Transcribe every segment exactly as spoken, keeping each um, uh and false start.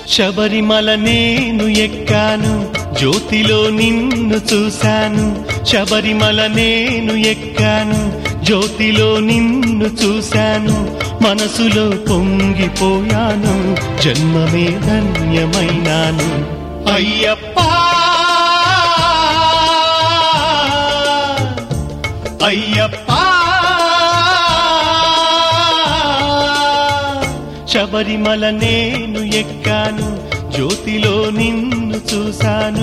శబరిమల నేను ఎక్కాను, జ్యోతిలో నిన్ను చూశాను. శబరిమల నేను ఎక్కాను, జ్యోతిలో నిన్ను చూశాను. మనసులో పొంగిపోయాను, జన్మమే ధన్యమైనాను. అయ్యప్పా అయ్యప్పా శబరిమల నేను ఎక్కాను, జ్యోతిలో నిన్ను చూశాను.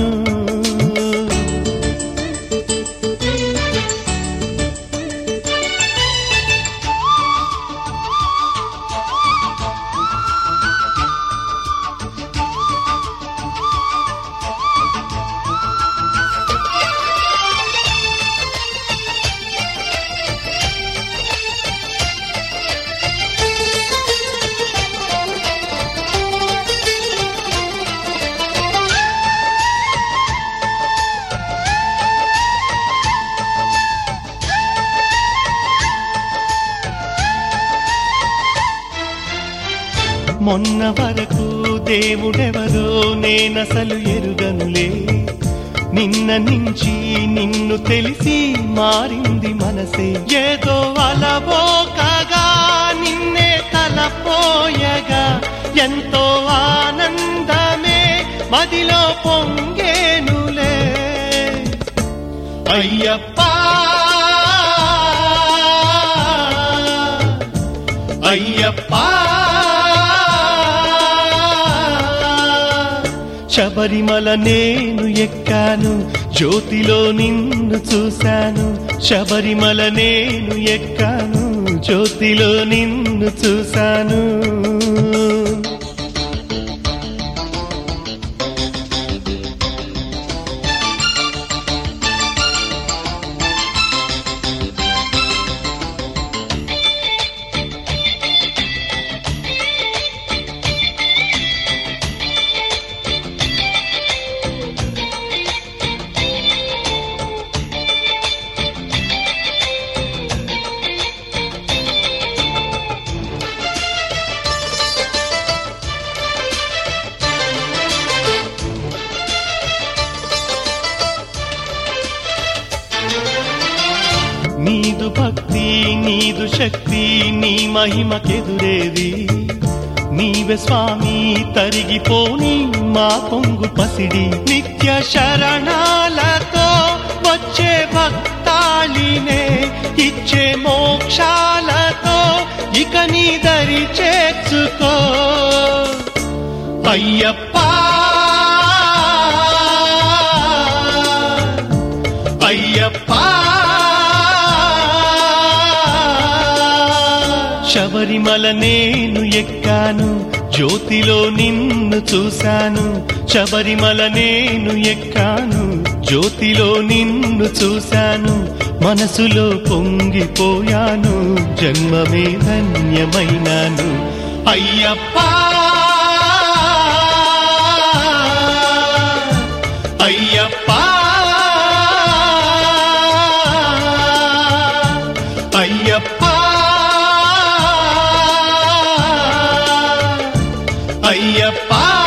మొన్న వరకు దేవుడెవరో నేనసలు ఎరుగనులే. నిన్న నుంచి నిన్ను తెలిసి మారింది మనసే. ఏదో అలవోకగా నిన్నే తలపోయగా ఎంతో ఆనందమే మదిలో పొంగేనులే. అయ్యప్పా అయ్యప్పా శబరిమల నేను ఎక్కాను, జ్యోతిలో నిన్ను చూశాను. శబరిమల నేను ఎక్కాను, జ్యోతిలో నిన్ను చూశాను. నీదు భక్తి నీదు శక్తి నీ మహిమకెదురేది. నీవే స్వామి తరిగిపోని మా పొంగు పసిడి. నిత్య శరణాలతో వచ్చే భక్తాళినే ఇచ్చే మోక్షాలతో ఇక నీ దరి చేర్చుకో. అయ్యప్పా అయ్యప్పా శబరిమల నేను ఎక్కాను, జ్యోతిలో నిన్ను చూశాను. శబరిమల నేను ఎక్కాను, జ్యోతిలో నిన్ను చూశాను. మనసులో పొంగిపోయాను, జన్మమే ధన్యమైనాను. అయ్యప్పా అయ్యప్పా అయ్యప్పా అయ్యప్పా